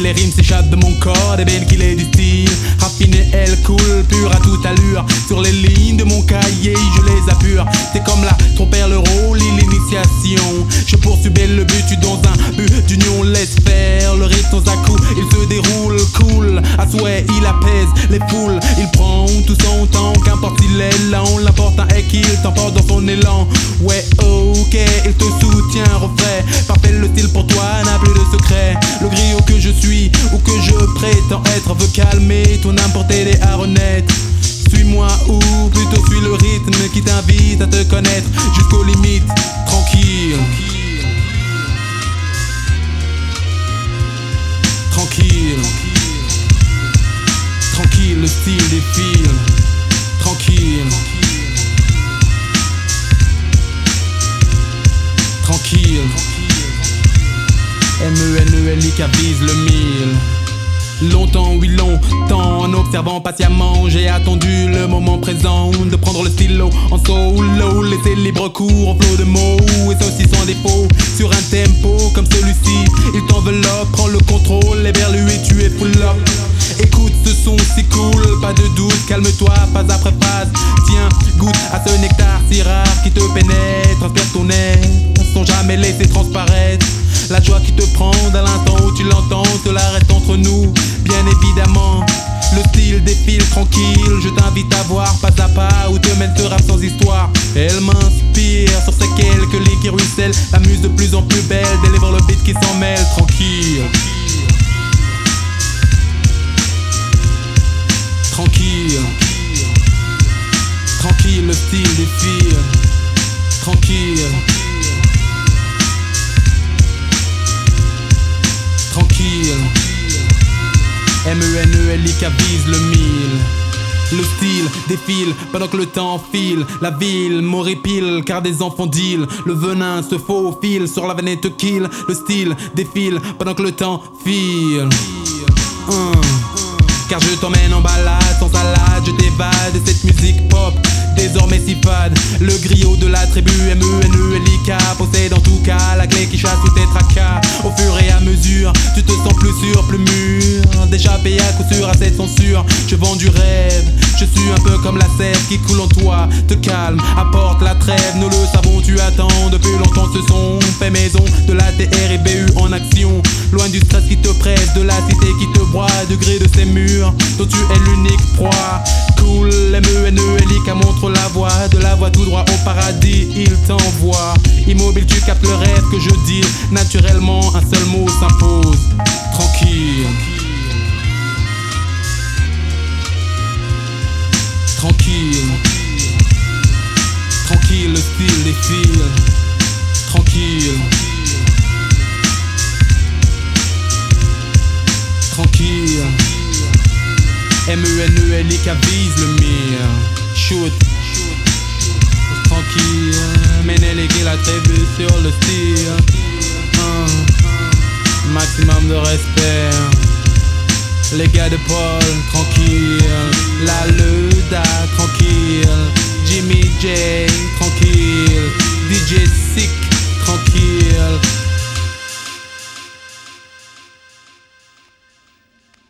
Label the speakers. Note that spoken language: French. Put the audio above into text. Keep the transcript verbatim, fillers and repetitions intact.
Speaker 1: les rimes s'échappent de mon corps, des veines qu'il est du style. Raffiné, elle coule, pure à toute allure. Sur les lignes de mon cahier, je les appure. C'est comme la ton père le rôle, l'initiation. Je poursuis le but, tu dans un but d'union. Laisse faire le rythme sans à-coup, il se déroule, cool. À souhait, il apaise les foules. Il prend tout son temps, qu'importe s'il est lent. L'important est qu'il t'emporte dans son élan. Ouais, ok, il te soutient, refait. Parfait, le style pour toi n'a plus de secret. Le griot que je suis ou que je prétends être veut calmer ton âme pour t'aider à renaître. Suis-moi ou plutôt suis le rythme qui t'invite à te connaître jusqu'aux limites. Tranquille, tranquille, tranquille, le style défile. Tranquille, tranquille, M E N E L I qui avise le mille. Longtemps, oui longtemps, en observant patiemment, j'ai attendu le moment présent de prendre le stylo en solo, laisser libre cours au flot de mots, et ceci sans défaut, sur un tempo comme celui-ci. Il t'enveloppe, prend le contrôle, et vers lui tu es full up. Écoute ce son si cool, pas de doute, calme-toi, phase après phase. Tiens, goûte à ce nectar si rare qui te pénètre, inspire ton être, sans jamais laisser transparaître la joie qui te prend à l'instant où tu l'entends. Cela reste entre nous, bien évidemment. Le style défile tranquille, je t'invite à voir pas à pas où te mène ce rap sans histoire. Elle m'inspire sur ces quelques lignes qui ruissellent, la muse de plus en plus belle, délivre le beat qui s'en mêle. Tranquille, tranquille, tranquille, le style défile. Tranquille, tranquille, M E N E L I qui avise le mille. Le style défile pendant que le temps file. La ville m'horripile car des enfants deal. Le venin se faufile sur la veine et te kill. Le style défile pendant que le temps file. hum. Car je t'emmène en balade sans salade, je t'évade de cette musique pop désormais si fade. Le griot de la tribu M E N E L I K possède en tout cas la clé qui chasse tous tes tracas. Au fur et à mesure, tu te sens plus sûr, plus mûr, d'échapper à coup sûr à cette censure. Je vends du rêve, je suis un peu comme la sève qui coule en toi. Te calme, apporte la trêve, nous le savons, tu attends depuis longtemps ce son. Fait maison de la T R I B U en action, loin du stress qui te presse, de la cité qui te broie, degré de ces murs dont tu es l'unique proie. Cool, M E N E L I K montre la voie, de la voie tout droit au paradis, il t'envoie. Immobile, tu captes le rêve que je dis, naturellement un seul mot s'impose. Tranquille, tranquille, tranquille, le style défile. Tranquille, tranquille, M E N E L I K vise le mire. Shoot, tranquille, Ménélique la tribu sur le style. Un maximum de respect. Les gars de Paul, tranquille. La Luda, tranquille. Jimmy J,